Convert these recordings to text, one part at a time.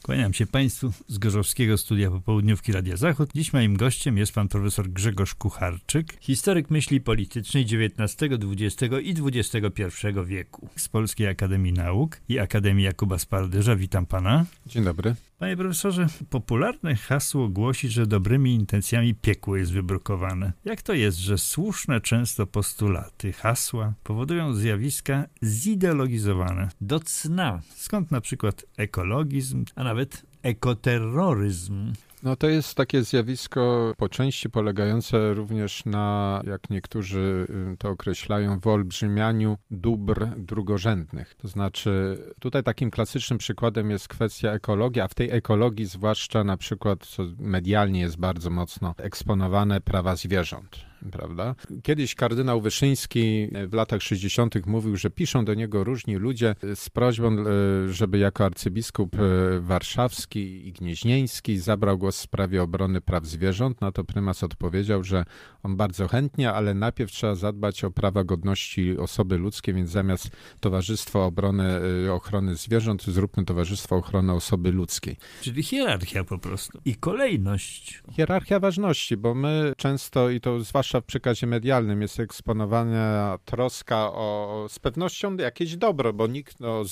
Kłaniam się Państwu z Gorzowskiego Studia Popołudniówki Radia Zachód. Dziś moim gościem jest pan profesor Grzegorz Kucharczyk, historyk myśli politycznej XIX, XX i XXI wieku z Polskiej Akademii Nauk i Akademii Jakuba Sparderza. Witam pana. Dzień dobry. Panie profesorze, popularne hasło głosi, że dobrymi intencjami piekło jest wybrukowane. Jak to jest, że słuszne często postulaty, hasła powodują zjawiska zideologizowane do cna? Skąd na przykład ekologizm, a nawet ekoterroryzm? No to jest takie zjawisko po części polegające również na, jak niektórzy to określają, wyolbrzymianiu dóbr drugorzędnych. To znaczy tutaj takim klasycznym przykładem jest kwestia ekologii, a w tej ekologii zwłaszcza na przykład, co medialnie jest bardzo mocno eksponowane, prawa zwierząt. Prawda? Kiedyś kardynał Wyszyński w latach 60. mówił, że piszą do niego różni ludzie z prośbą, żeby jako arcybiskup warszawski i gnieźnieński zabrał głos w sprawie obrony praw zwierząt. Na to prymas odpowiedział, że on bardzo chętnie, ale najpierw trzeba zadbać o prawa godności osoby ludzkiej, więc zamiast Towarzystwo Ochrony Zwierząt zróbmy Towarzystwo Ochrony Osoby Ludzkiej. Czyli hierarchia po prostu i kolejność. Hierarchia ważności, bo my często, i to zwłaszcza w przekazie medialnym, jest eksponowana troska o z pewnością jakieś dobro, bo nikt o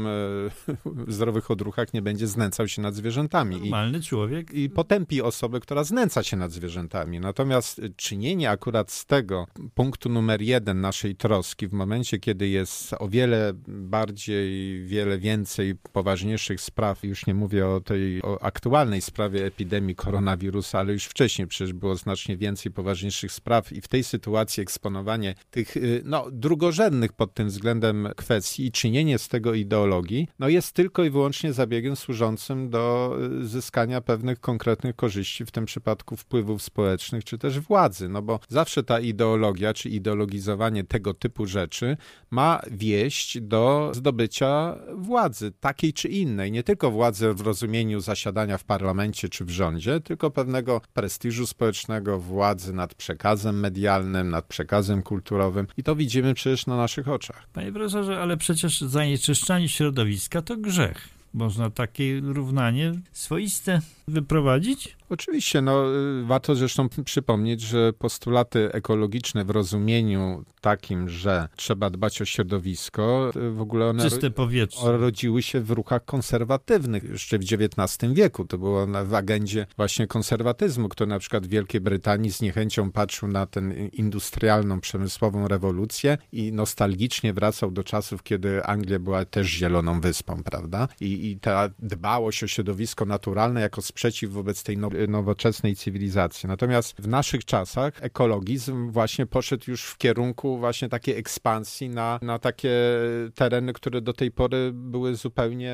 zdrowych odruchach nie będzie znęcał się nad zwierzętami. Normalny człowiek. I potępi osobę, która znęca się nad zwierzętami. Natomiast czynienie akurat z tego punktu numer 1 naszej troski w momencie, kiedy jest o wiele więcej poważniejszych spraw, już nie mówię o aktualnej sprawie epidemii koronawirusa, ale już wcześniej przecież było znacznie więcej poważniejszych spraw i w tej sytuacji eksponowanie tych drugorzędnych pod tym względem kwestii i czynienie z tego ideologii, jest tylko i wyłącznie zabiegiem służącym do zyskania pewnych konkretnych korzyści, w tym przypadku wpływów społecznych, czy też władzy, bo zawsze ta ideologia, czy ideologizowanie tego typu rzeczy ma wieść do zdobycia władzy, takiej czy innej, nie tylko władzy w rozumieniu zasiadania w parlamencie, czy w rządzie, tylko pewnego prestiżu społecznego, władzy nad przekazem medialnym, nad przekazem kulturowym i to widzimy przecież na naszych oczach. Panie profesorze, ale przecież zanieczyszczanie środowiska to grzech. Można takie równanie swoiste wyprowadzić? Oczywiście, warto zresztą przypomnieć, że postulaty ekologiczne w rozumieniu takim, że trzeba dbać o środowisko, w ogóle one czyste powietrze rodziły się w ruchach konserwatywnych jeszcze w XIX wieku. To było w agendzie właśnie konserwatyzmu, który na przykład w Wielkiej Brytanii z niechęcią patrzył na tę industrialną, przemysłową rewolucję i nostalgicznie wracał do czasów, kiedy Anglia była też zieloną wyspą, prawda? I ta dbałość o środowisko naturalne jako sprzeciw wobec tej nowoczesnej cywilizacji. Natomiast w naszych czasach ekologizm właśnie poszedł już w kierunku właśnie takiej ekspansji na takie tereny, które do tej pory były zupełnie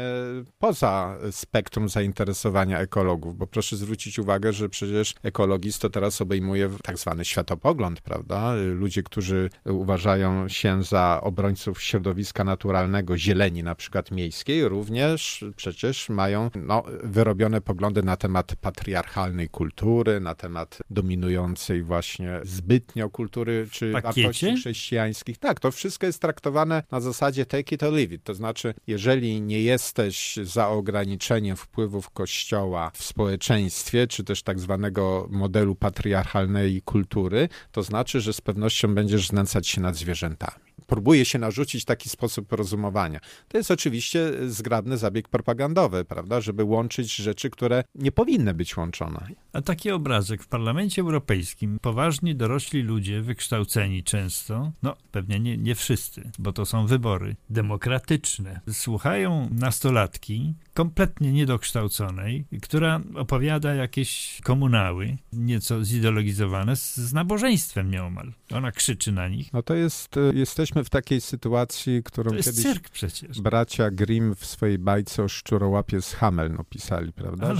poza spektrum zainteresowania ekologów, bo proszę zwrócić uwagę, że przecież ekologizm to teraz obejmuje tak zwany światopogląd, prawda? Ludzie, którzy uważają się za obrońców środowiska naturalnego, zieleni na przykład miejskiej, również przecież mają wyrobione poglądy na temat patriarchalnej kultury, na temat dominującej właśnie zbytnio kultury czy wartości chrześcijańskich. Tak, to wszystko jest traktowane na zasadzie take it or leave it. To znaczy, jeżeli nie jesteś za ograniczeniem wpływów Kościoła w społeczeństwie, czy też tak zwanego modelu patriarchalnej kultury, to znaczy, że z pewnością będziesz znęcać się nad zwierzętami. Próbuje się narzucić taki sposób rozumowania. To jest oczywiście zgrabny zabieg propagandowy, prawda, żeby łączyć rzeczy, które nie powinny być łączone. A taki obrazek w Parlamencie Europejskim, poważni, dorośli ludzie, wykształceni często, pewnie nie wszyscy, bo to są wybory demokratyczne, słuchają nastolatki, kompletnie niedokształconej, która opowiada jakieś komunały, nieco zideologizowane, z nabożeństwem nieomal. Ona krzyczy na nich. Jesteśmy w takiej sytuacji, którą to jest kiedyś cyrk przecież. Bracia Grimm w swojej bajce o szczurołapie z Hameln opisali, prawda?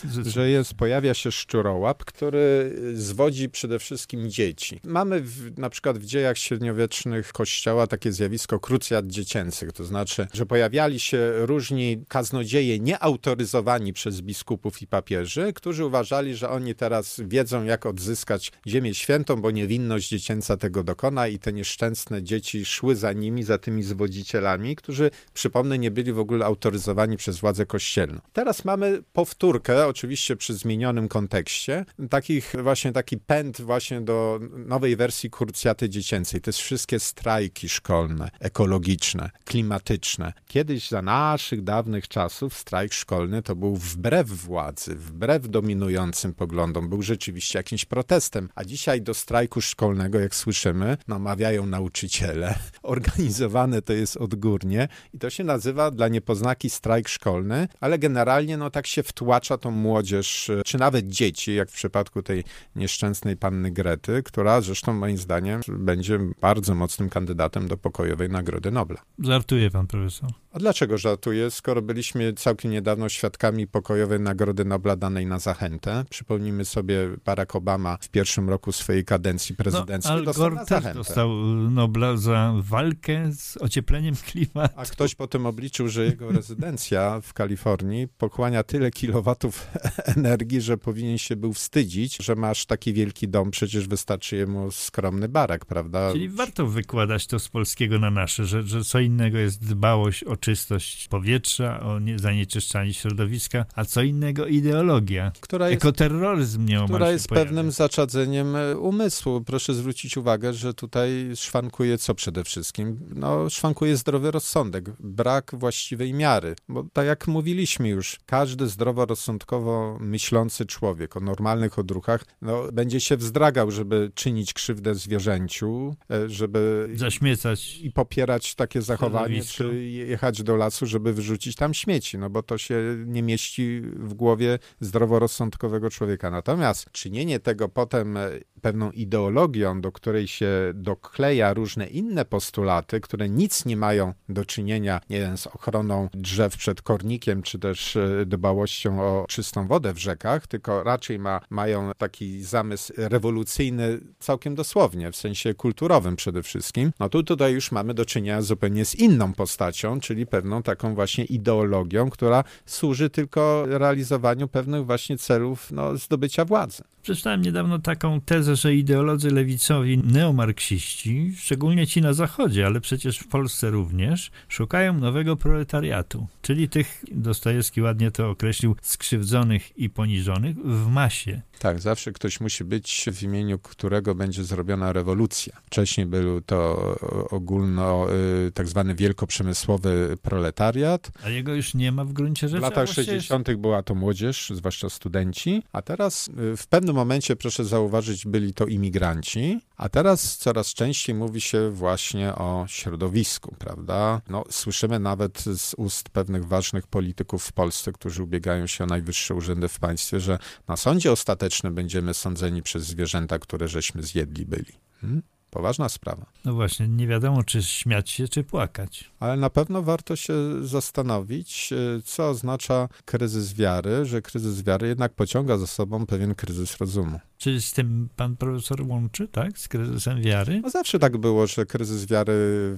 Że pojawia się szczurołap, który zwodzi przede wszystkim dzieci. Mamy na przykład w dziejach średniowiecznych Kościoła takie zjawisko krucjat dziecięcych, to znaczy, że pojawiali się różni kaznodzieje nieautoryzowani przez biskupów i papieży, którzy uważali, że oni teraz wiedzą, jak odzyskać Ziemię Świętą, bo niewinność dziecięca tego dokona i te nieszczęsne dzieci czyli szły za nimi, za tymi zwodzicielami, którzy, przypomnę, nie byli w ogóle autoryzowani przez władzę kościelną. Teraz mamy powtórkę, oczywiście przy zmienionym kontekście, taki pęd właśnie do nowej wersji krucjaty dziecięcej. To jest wszystkie strajki szkolne, ekologiczne, klimatyczne. Kiedyś za naszych dawnych czasów strajk szkolny to był wbrew władzy, wbrew dominującym poglądom, był rzeczywiście jakimś protestem. A dzisiaj do strajku szkolnego, jak słyszymy, namawiają nauczyciele. Organizowane to jest odgórnie i to się nazywa dla niepoznaki strajk szkolny, ale generalnie tak się wtłacza tą młodzież, czy nawet dzieci, jak w przypadku tej nieszczęsnej panny Grety, która zresztą moim zdaniem będzie bardzo mocnym kandydatem do pokojowej Nagrody Nobla. Żartuje pan profesor. A dlaczego żartuję, skoro byliśmy całkiem niedawno świadkami pokojowej Nagrody Nobla danej na zachętę? Przypomnijmy sobie, Barack Obama w pierwszym roku swojej kadencji prezydenckiej dostał na zachętę. Dostał Nobla za walkę z ociepleniem klimatu. A ktoś potem obliczył, że jego rezydencja w Kalifornii pochłania tyle kilowatów energii, że powinien się był wstydzić, że masz taki wielki dom, przecież wystarczy jemu skromny barak, prawda? Czyli warto wykładać to z polskiego na nasze, że co innego jest dbałość o czystość powietrza, o zanieczyszczanie środowiska, a co innego ideologia. Ekoterroryzm nieomal która jest pojawia. pewnym zaczadzeniem umysłu. Proszę zwrócić uwagę, że tutaj szwankuje co przede wszystkim? Szwankuje zdrowy rozsądek, brak właściwej miary. Bo tak jak mówiliśmy już, każdy zdroworozsądkowo myślący człowiek o normalnych odruchach będzie się wzdragał, żeby czynić krzywdę zwierzęciu, żeby zaśmiecać i popierać takie zachowanie, czy jechać do lasu, żeby wyrzucić tam śmieci, bo to się nie mieści w głowie zdroworozsądkowego człowieka. Natomiast czynienie tego potem pewną ideologią, do której się dokleja różne inne postulaty, które nic nie mają do czynienia, nie wiem, z ochroną drzew przed kornikiem, czy też dbałością o czystą wodę w rzekach, tylko raczej mają taki zamysł rewolucyjny całkiem dosłownie, w sensie kulturowym przede wszystkim. Tutaj już mamy do czynienia zupełnie z inną postacią, czyli pewną taką właśnie ideologią, która służy tylko realizowaniu pewnych właśnie celów zdobycia władzy. Przeczytałem niedawno taką tezę, że ideolodzy lewicowi, neomarksiści, szczególnie ci na Zachodzie, ale przecież w Polsce również, szukają nowego proletariatu, czyli tych, Dostojewski ładnie to określił, skrzywdzonych i poniżonych w masie. Tak, zawsze ktoś musi być, w imieniu którego będzie zrobiona rewolucja. Wcześniej był to tak zwany wielkoprzemysłowy proletariat. A jego już nie ma w gruncie rzeczy? W latach 60. była to młodzież, zwłaszcza studenci, a teraz w pewnym momencie, proszę zauważyć, byli to imigranci, a teraz coraz częściej mówi się właśnie o środowisku, prawda? Słyszymy nawet z ust pewnych ważnych polityków w Polsce, którzy ubiegają się o najwyższe urzędy w państwie, że na sądzie ostatecznym będziemy sądzeni przez zwierzęta, które żeśmy zjedli byli. Poważna sprawa. No właśnie, nie wiadomo, czy śmiać się, czy płakać. Ale na pewno warto się zastanowić, co oznacza kryzys wiary, że kryzys wiary jednak pociąga za sobą pewien kryzys rozumu. Czy z tym pan profesor łączy, tak? Z kryzysem wiary? Zawsze tak było, że kryzys wiary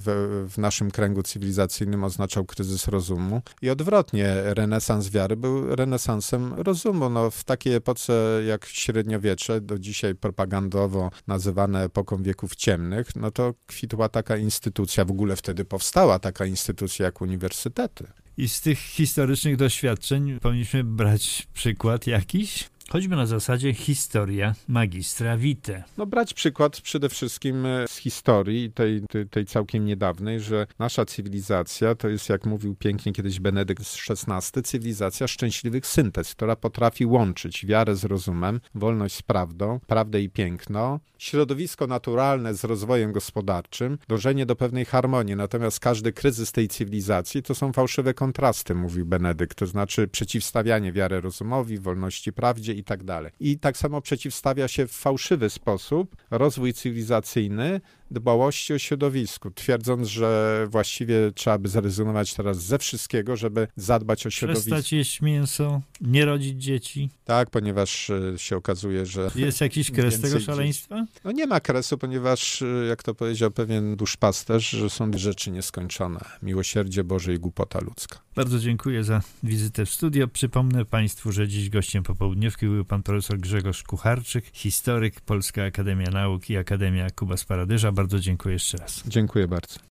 w naszym kręgu cywilizacyjnym oznaczał kryzys rozumu i odwrotnie, renesans wiary był renesansem rozumu. W takiej epoce jak średniowiecze, do dzisiaj propagandowo nazywane epoką wieków ciemnych, to kwitła taka instytucja, w ogóle wtedy powstała taka instytucja jak uniwersytety. I z tych historycznych doświadczeń powinniśmy brać przykład jakiś? Choćby na zasadzie historia magistra vitae. Brać przykład przede wszystkim z historii, tej całkiem niedawnej, że nasza cywilizacja to jest, jak mówił pięknie kiedyś Benedykt XVI, cywilizacja szczęśliwych syntez, która potrafi łączyć wiarę z rozumem, wolność z prawdą, prawdę i piękno, środowisko naturalne z rozwojem gospodarczym, dążenie do pewnej harmonii. Natomiast każdy kryzys tej cywilizacji to są fałszywe kontrasty, mówił Benedykt, to znaczy przeciwstawianie wiary rozumowi, wolności, prawdzie i tak dalej. I tak samo przeciwstawia się w fałszywy sposób rozwój cywilizacyjny dbałości o środowisku, twierdząc, że właściwie trzeba by zrezygnować teraz ze wszystkiego, żeby zadbać o środowisko. Przestać jeść mięso, nie rodzić dzieci. Tak, ponieważ się okazuje, że... Jest jakiś kres tego szaleństwa? Nie ma kresu, ponieważ, jak to powiedział pewien duszpasterz, że są rzeczy nieskończone. Miłosierdzie Boże i głupota ludzka. Bardzo dziękuję za wizytę w studio. Przypomnę państwu, że dziś gościem popołudniówki był pan profesor Grzegorz Kucharczyk, historyk, Polska Akademia Nauk i Akademia Kubas Paradyża. bardzo dziękuję jeszcze raz. Dziękuję bardzo.